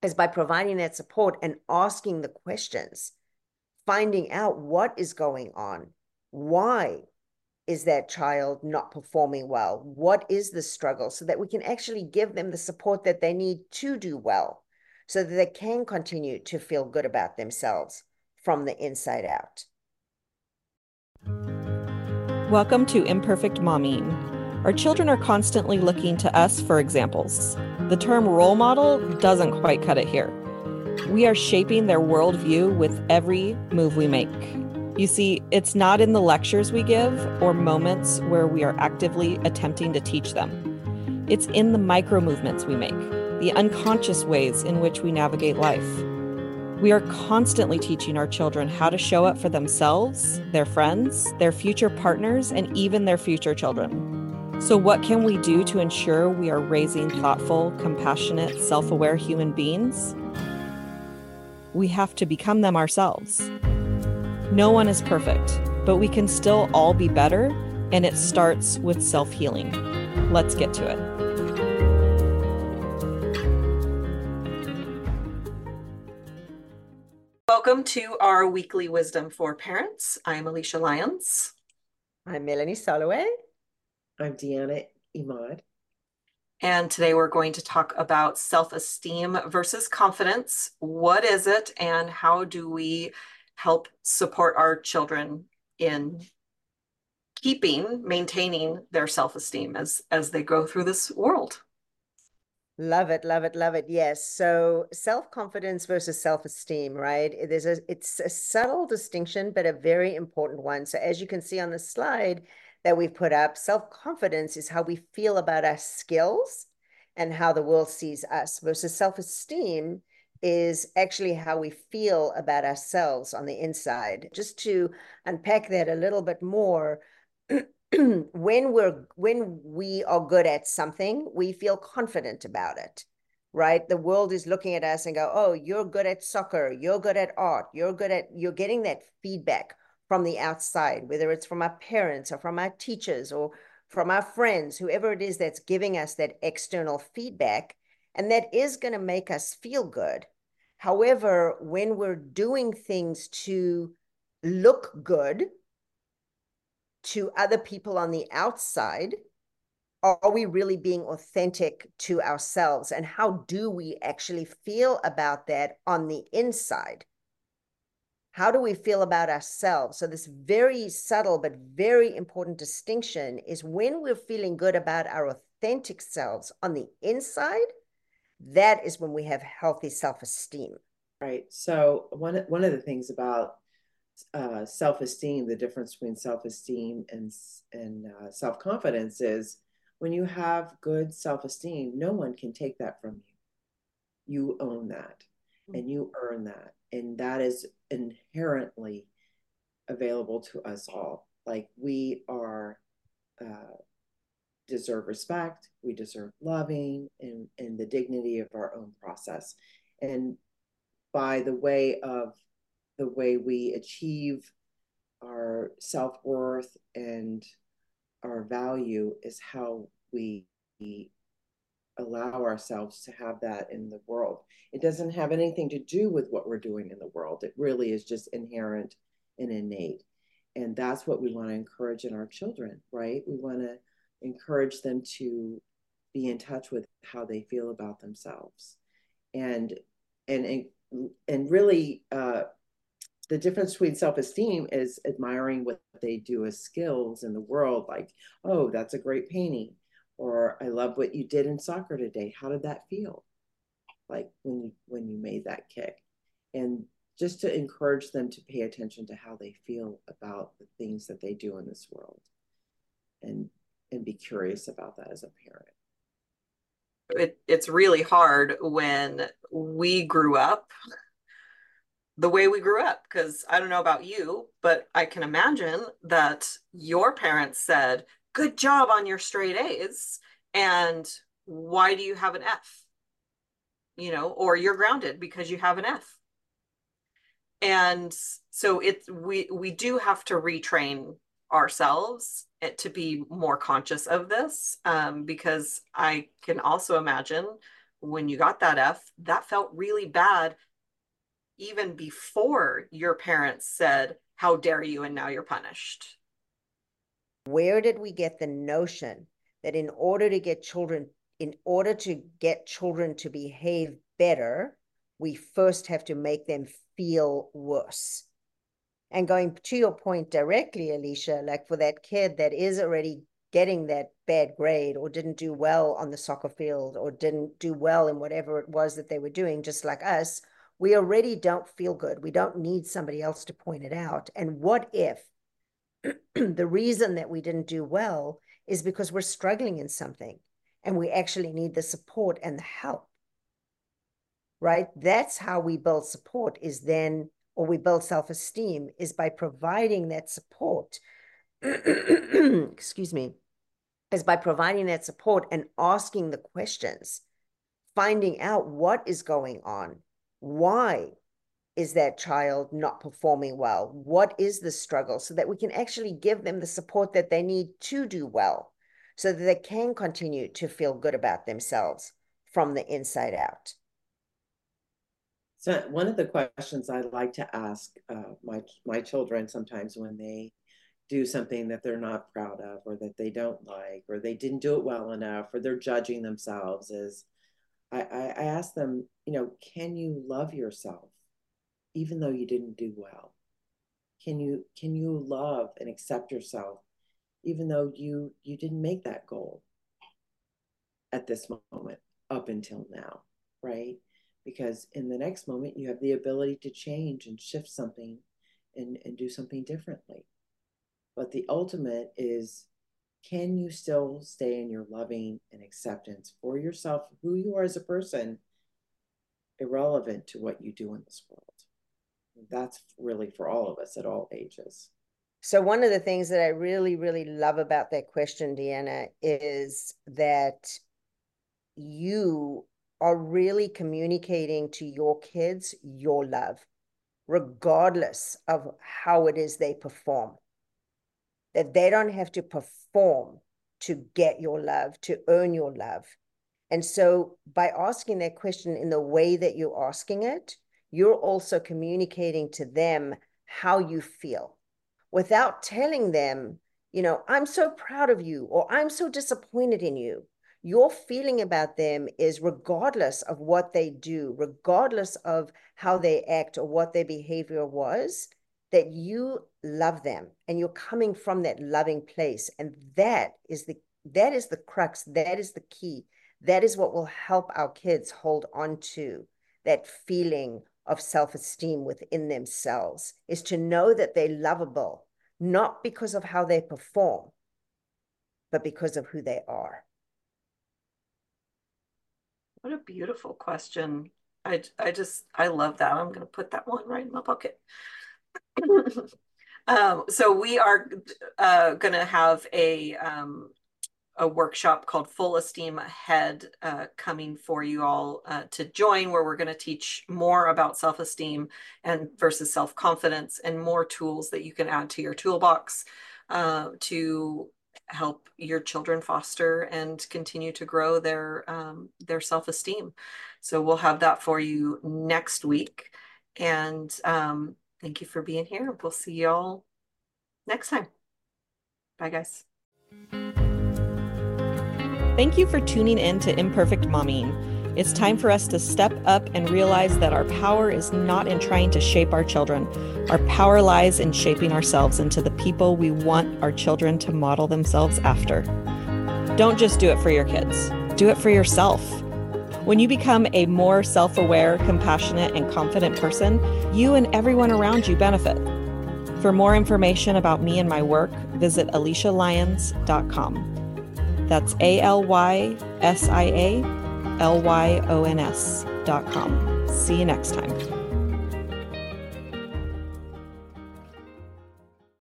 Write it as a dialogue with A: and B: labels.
A: is by providing that support and asking the questions, finding out what is going on. Why is that child not performing well? What is the struggle? So that we can actually give them the support that they need to do well, so that they can continue to feel good about themselves from the inside out.
B: Welcome to Imperfect Momming. Our children are constantly looking to us for examples. The term role model doesn't quite cut it here. We are shaping their worldview with every move we make. You see, it's not in the lectures we give or moments where we are actively attempting to teach them. It's in the micro movements we make, the unconscious ways in which we navigate life. We are constantly teaching our children how to show up for themselves, their friends, their future partners, and even their future children. So what can we do to ensure we are raising thoughtful, compassionate, self-aware human beings? We have to become them ourselves. No one is perfect, but we can still all be better, and it starts with self-healing. Let's get to it. Welcome to our weekly Wisdom for Parents. I'm Alicia Lyons.
A: I'm Melanie Soloway.
C: I'm Deanna Imad.
B: And today we're going to talk about self-esteem versus confidence. What is it, and how do we help support our children in maintaining their self-esteem as they go through this world?
A: Love it, love it, love it. Yes. So self-confidence versus self-esteem, right? It's a subtle distinction, but a very important one. So as you can see on the slide that we've put up, self-confidence is how we feel about our skills and how the world sees us, versus self-esteem is actually how we feel about ourselves on the inside. Just to unpack that a little bit more, when we are good at something, we feel confident about it, right? The world is looking at us and go, oh, you're good at soccer, you're good at art, you're getting that feedback from the outside, whether it's from our parents or from our teachers or from our friends, whoever it is that's giving us that external feedback, and that is going to make us feel good. However, when we're doing things to look good to other people on the outside, are we really being authentic to ourselves? And how do we actually feel about that on the inside? How do we feel about ourselves? So this very subtle but very important distinction is when we're feeling good about our authentic selves on the inside, that is when we have healthy self-esteem.
C: Right. So one of the things about self-esteem, the difference between self-esteem and self-confidence is when you have good self-esteem, no one can take that from you. You own that and you earn that. And that is inherently available to us all. Like we are deserve respect, we deserve loving and the dignity of our own process. And by the way we achieve our self-worth and our value is how we allow ourselves to have that in the world. It doesn't have anything to do with what we're doing in the world. It really is just inherent and innate. And that's what we want to encourage in our children, right? We want to encourage them to be in touch with how they feel about themselves. And really, the difference between self-esteem is admiring what they do as skills in the world, like, oh, that's a great painting, or I love what you did in soccer today. How did that feel? Like when you made that kick. And just to encourage them to pay attention to how they feel about the things that they do in this world, and be curious about that as a parent.
B: It's really hard when we grew up the way we grew up, because I don't know about you, but I can imagine that your parents said, good job on your straight A's, and why do you have an F? Or you're grounded because you have an F. And so we do have to retrain ourselves to be more conscious of this, because I can also imagine when you got that F, that felt really bad even before your parents said, how dare you, and now you're punished.
A: Where did we get the notion that in order to get children to behave better, we first have to make them feel worse? And going to your point directly, Alicia, like for that kid that is already getting that bad grade or didn't do well on the soccer field or didn't do well in whatever it was that they were doing, just like us, we already don't feel good. We don't need somebody else to point it out. And what if the reason that we didn't do well is because we're struggling in something and we actually need the support and the help, right? That's how we build support, is then, or we build self-esteem, is by providing that support. Excuse me, is by providing that support and asking the questions, finding out what is going on. Why is that child not performing well? What is the struggle? So that we can actually give them the support that they need to do well, so that they can continue to feel good about themselves from the inside out.
C: So one of the questions I like to ask my children sometimes when they do something that they're not proud of, or that they don't like, or they didn't do it well enough, or they're judging themselves, is I ask them, can you love yourself even though you didn't do well? Can you love and accept yourself even though you didn't make that goal at this moment up until now, right? Because in the next moment you have the ability to change and shift something and do something differently. But the ultimate is, can you still stay in your loving and acceptance for yourself, who you are as a person, irrelevant to what you do in this world? That's really for all of us at all ages.
A: So one of the things that I really, really love about that question, Deanna, is that you are really communicating to your kids your love, regardless of how it is they perform. That they don't have to perform to get your love, to earn your love. And so by asking that question in the way that you're asking it, you're also communicating to them how you feel, without telling them, I'm so proud of you, or I'm so disappointed in you. Your feeling about them is, regardless of what they do, regardless of how they act or what their behavior was, that you love them and you're coming from that loving place. And that is the crux, that is the key. That is what will help our kids hold on to that feeling of self-esteem within themselves, is to know that they're lovable, not because of how they perform, but because of who they are.
B: What a beautiful question. I love that. I'm going to put that one right in my pocket. So we are going to have a workshop called Full Esteem Ahead coming for you all to join, where we're going to teach more about self-esteem and versus self-confidence, and more tools that you can add to your toolbox to help your children foster and continue to grow their self-esteem. So we'll have that for you next week. And thank you for being here. We'll see y'all next time. Bye, guys.
D: Thank you for tuning in to Imperfect Momming. It's time for us to step up and realize that our power is not in trying to shape our children. Our power lies in shaping ourselves into the people we want our children to model themselves after. Don't just do it for your kids. Do it for yourself. When you become a more self-aware, compassionate, and confident person, you and everyone around you benefit. For more information about me and my work, visit AliciaLyons.com. That's ALYSIALYONS.com. See you next time.